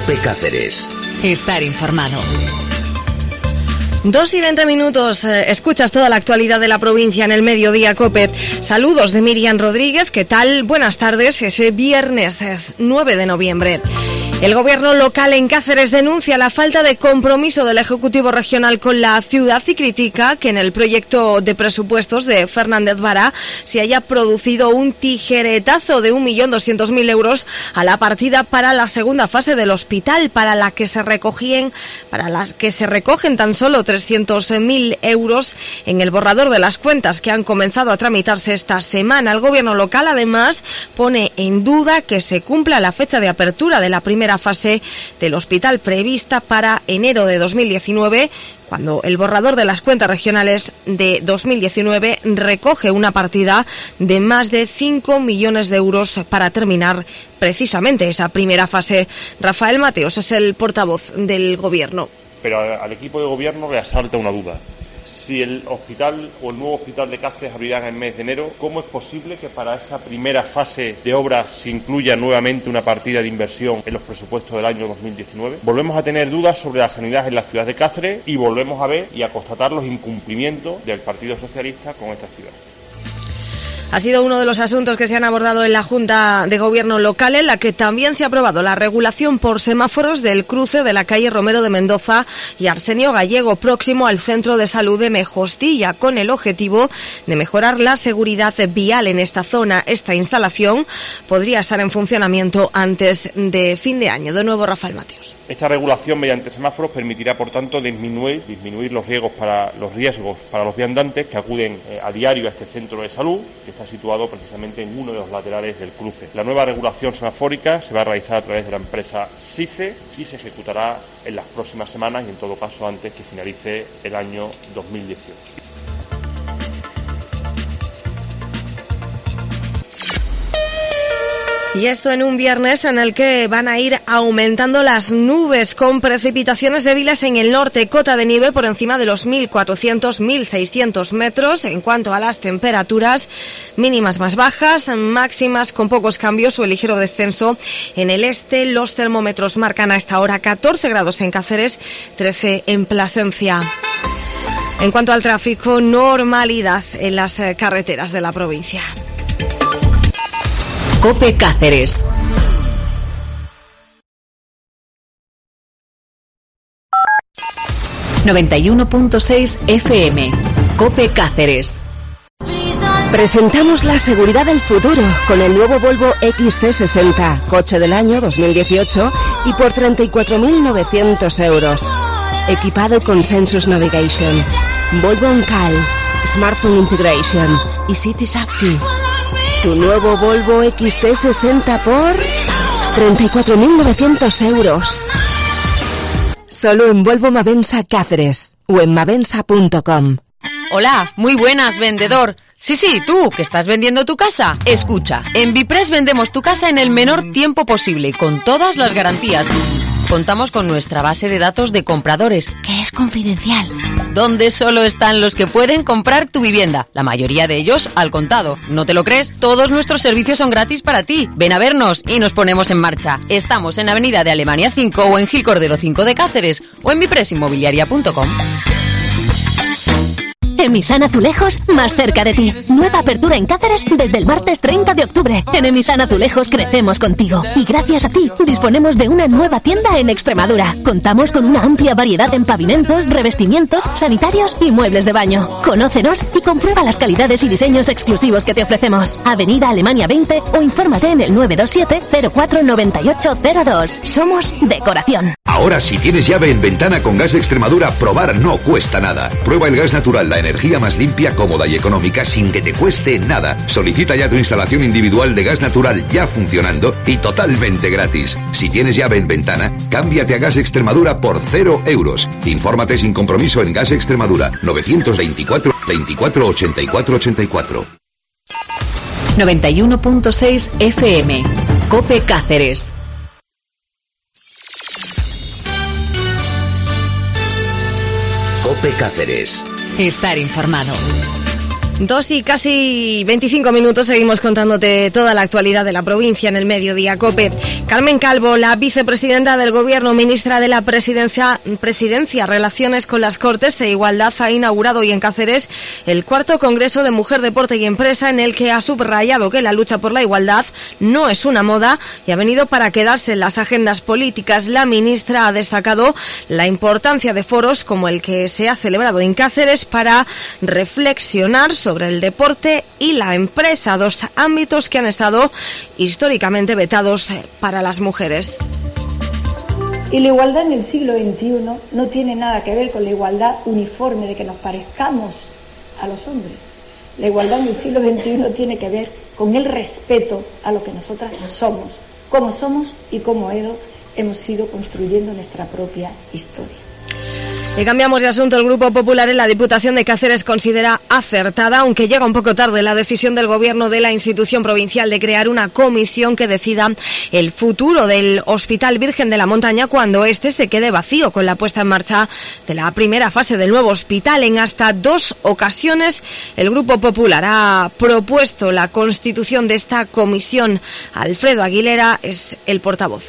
COPE Cáceres. Estar informado. 2:20. Escuchas toda la actualidad de la provincia en el Mediodía COPE. Saludos de Miriam Rodríguez. ¿Qué tal? Buenas tardes. Ese viernes 9 de noviembre. El gobierno local en Cáceres denuncia la falta de compromiso del Ejecutivo Regional con la ciudad y critica que en el proyecto de presupuestos de Fernández Vara se haya producido un tijeretazo de 1.200.000 euros a la partida para la segunda fase del hospital, para las que se recogen tan solo 300.000 euros en el borrador de las cuentas que han comenzado a tramitarse esta semana. El gobierno local además pone en duda que se cumpla la fecha de apertura de la primera fase del hospital prevista para enero de 2019, cuando el borrador de las cuentas regionales de 2019 recoge una partida de más de 5 millones de euros para terminar precisamente esa primera fase. Rafael Mateos es el portavoz del gobierno. Pero al equipo de gobierno le asalta una duda. Si el hospital o el nuevo hospital de Cáceres abrirán en el mes de enero, ¿cómo es posible que para esa primera fase de obras se incluya nuevamente una partida de inversión en los presupuestos del año 2019? Volvemos a tener dudas sobre la sanidad en la ciudad de Cáceres y volvemos a ver y a constatar los incumplimientos del Partido Socialista con esta ciudad. Ha sido uno de los asuntos que se han abordado en la Junta de Gobierno local, en la que también se ha aprobado la regulación por semáforos del cruce de la calle Romero de Mendoza y Arsenio Gallego, próximo al Centro de Salud de Mejostilla, con el objetivo de mejorar la seguridad vial en esta zona. Esta instalación podría estar en funcionamiento antes de fin de año. De nuevo, Rafael Mateos. Esta regulación mediante semáforos permitirá, por tanto, disminuir los riesgos para los viandantes que acuden a diario a este centro de salud, que está situado precisamente en uno de los laterales del cruce. La nueva regulación semafórica se va a realizar a través de la empresa SICE y se ejecutará en las próximas semanas y, en todo caso, antes que finalice el año 2018. Y esto en un viernes en el que van a ir aumentando las nubes, con precipitaciones débiles en el norte, cota de nieve por encima de los 1.400-1.600 metros. En cuanto a las temperaturas, mínimas más bajas, máximas con pocos cambios o el ligero descenso en el este. Los termómetros marcan a esta hora 14 grados en Cáceres, 13 en Plasencia. En cuanto al tráfico, normalidad en las carreteras de la provincia. COPE Cáceres. ...91.6 FM... COPE Cáceres. Presentamos la seguridad del futuro con el nuevo Volvo XC60, coche del año 2018 y por 34.900 euros. Equipado con Sensus Navigation, Volvo OnCall, Smartphone Integration y City Safety. Tu nuevo Volvo XC60 por 34.900 euros. Solo en Volvo Mavensa Cáceres o en mavensa.com. Hola, muy buenas, vendedor. Sí, tú, que estás vendiendo tu casa. Escucha, en Bipress vendemos tu casa en el menor tiempo posible, con todas las garantías. Contamos con nuestra base de datos de compradores, que es confidencial, donde solo están los que pueden comprar tu vivienda, la mayoría de ellos al contado. ¿No te lo crees? Todos nuestros servicios son gratis para ti. Ven a vernos y nos ponemos en marcha. Estamos en Avenida de Alemania 5 o en Gil Cordero 5 de Cáceres o en bipressinmobiliaria.com. Emisan Azulejos, más cerca de ti. Nueva apertura en Cáceres desde el martes 30 de octubre. En Emisan Azulejos crecemos contigo. Y gracias a ti, disponemos de una nueva tienda en Extremadura. Contamos con una amplia variedad en pavimentos, revestimientos, sanitarios y muebles de baño. Conócenos y comprueba las calidades y diseños exclusivos que te ofrecemos. Avenida Alemania 20 o infórmate en el 927 04 9802. Somos Decoración. Ahora, si tienes llave en ventana con Gas Extremadura, probar no cuesta nada. Prueba el gas natural, la energía más limpia, cómoda y económica sin que te cueste nada. Solicita ya tu instalación individual de gas natural ya funcionando y totalmente gratis. Si tienes llave en ventana, cámbiate a Gas Extremadura por 0 euros. Infórmate sin compromiso en Gas Extremadura 924 24 84 84. 91.6 FM. COPE Cáceres. COPE Cáceres. Estar informado. 2 y casi 25 minutos, seguimos contándote toda la actualidad de la provincia en el Mediodía COPE. Carmen Calvo, la vicepresidenta del Gobierno, ministra de la Presidencia, Relaciones con las Cortes e Igualdad, ha inaugurado hoy en Cáceres el 4º Congreso de Mujer, Deporte y Empresa, en el que ha subrayado que la lucha por la igualdad no es una moda y ha venido para quedarse en las agendas políticas. La ministra ha destacado la importancia de foros como el que se ha celebrado en Cáceres para reflexionar sobre el deporte y la empresa, dos ámbitos que han estado históricamente vetados para las mujeres. Y la igualdad en el siglo XXI no tiene nada que ver con la igualdad uniforme de que nos parezcamos a los hombres. La igualdad en el siglo XXI tiene que ver con el respeto a lo que nosotras somos y cómo hemos ido construyendo nuestra propia historia. Y cambiamos de asunto. El Grupo Popular en la Diputación de Cáceres considera acertada, aunque llega un poco tarde, la decisión del Gobierno de la institución provincial de crear una comisión que decida el futuro del Hospital Virgen de la Montaña cuando este se quede vacío, con la puesta en marcha de la primera fase del nuevo hospital. En hasta 2 ocasiones el Grupo Popular ha propuesto la constitución de esta comisión. Alfredo Aguilera es el portavoz.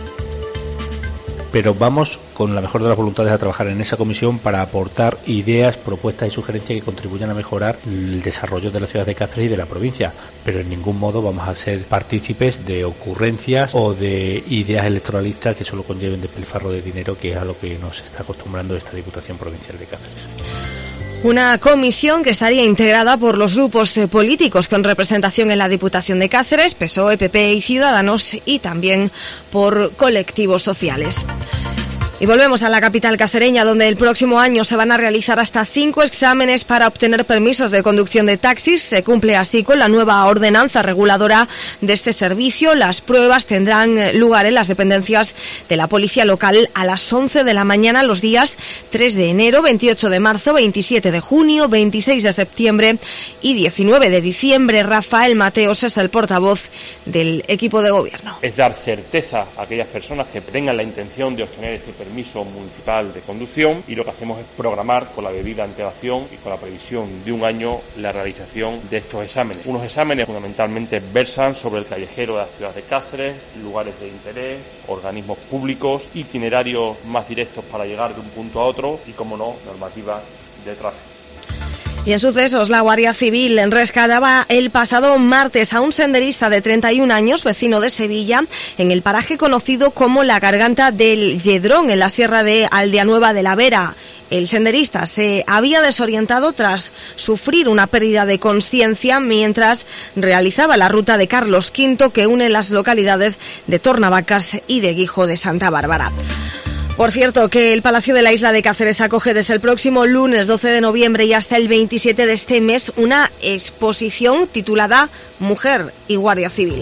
Pero vamos con la mejor de las voluntades a trabajar en esa comisión para aportar ideas, propuestas y sugerencias que contribuyan a mejorar el desarrollo de la ciudad de Cáceres y de la provincia, pero en ningún modo vamos a ser partícipes de ocurrencias o de ideas electoralistas que solo conlleven despilfarro de dinero, que es a lo que nos está acostumbrando esta Diputación Provincial de Cáceres. Una comisión que estaría integrada por los grupos políticos con representación en la Diputación de Cáceres, PSOE, PP y Ciudadanos, y también por colectivos sociales. Y volvemos a la capital cacereña, donde el próximo año se van a realizar hasta 5 exámenes para obtener permisos de conducción de taxis. Se cumple así con la nueva ordenanza reguladora de este servicio. Las pruebas tendrán lugar en las dependencias de la policía local a las 11 de la mañana los días 3 de enero, 28 de marzo, 27 de junio, 26 de septiembre y 19 de diciembre. Rafael Mateos es el portavoz del equipo de gobierno. Es dar certeza a aquellas personas que tengan la intención de obtener este permiso municipal de conducción, y lo que hacemos es programar con la debida antelación y con la previsión de un año la realización de estos exámenes. Unos exámenes fundamentalmente versan sobre el callejero de la ciudad de Cáceres, lugares de interés, organismos públicos, itinerarios más directos para llegar de un punto a otro y, como no, normativa de tráfico. Y en sucesos, la Guardia Civil rescataba el pasado martes a un senderista de 31 años, vecino de Sevilla, en el paraje conocido como la Garganta del Lledrón, en la sierra de Aldeanueva de la Vera. El senderista se había desorientado tras sufrir una pérdida de conciencia mientras realizaba la ruta de Carlos V, que une las localidades de Tornavacas y de Guijo de Santa Bárbara. Por cierto, que el Palacio de la Isla de Cáceres acoge desde el próximo lunes 12 de noviembre y hasta el 27 de este mes una exposición titulada Mujer y Guardia Civil.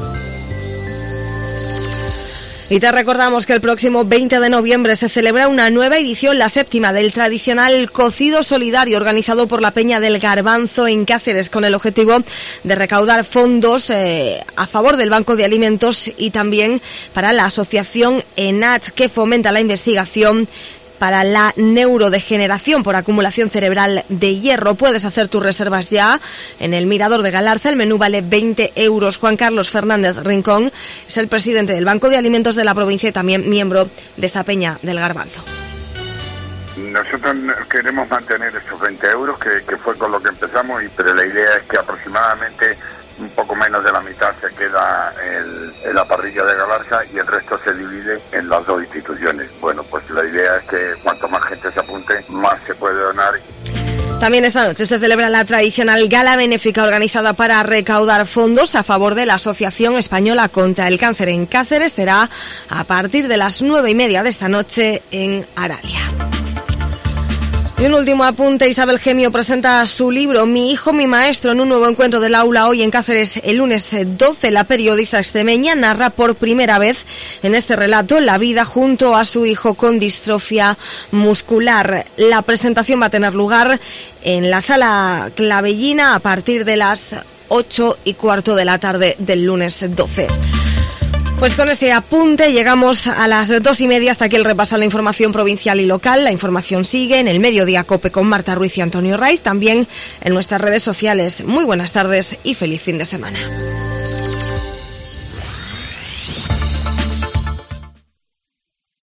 Y te recordamos que el próximo 20 de noviembre se celebra una nueva edición, la 7ª, del tradicional cocido solidario organizado por la Peña del Garbanzo en Cáceres, con el objetivo de recaudar fondos a favor del Banco de Alimentos y también para la asociación ENACH, que fomenta la investigación para la neurodegeneración por acumulación cerebral de hierro. Puedes hacer tus reservas ya en el Mirador de Galarza. El menú vale 20 euros. Juan Carlos Fernández Rincón es el presidente del Banco de Alimentos de la provincia y también miembro de esta Peña del Garbanzo. Nosotros queremos mantener estos 20 euros, que fue con lo que empezamos, pero la idea es que aproximadamente un poco menos de la mitad se queda en la parrilla de Galarza y el resto se divide en las 2 instituciones. Bueno, pues la idea es que cuanto más gente se apunte, más se puede donar. También esta noche se celebra la tradicional gala benéfica organizada para recaudar fondos a favor de la Asociación Española contra el Cáncer en Cáceres. Será a partir de las 9:30 de esta noche en Aralia. Y un último apunte. Isabel Gemio presenta su libro Mi hijo, mi maestro en un nuevo encuentro del aula hoy en Cáceres el lunes 12. La periodista extremeña narra por primera vez en este relato la vida junto a su hijo con distrofia muscular. La presentación va a tener lugar en la Sala Clavellina a partir de las 8:15 de la tarde del lunes 12. Pues con este apunte llegamos a las 2:30. Hasta aquí el repaso a la información provincial y local. La información sigue en el Mediodía COPE con Marta Ruiz y Antonio Raiz, también en nuestras redes sociales. Muy buenas tardes y feliz fin de semana.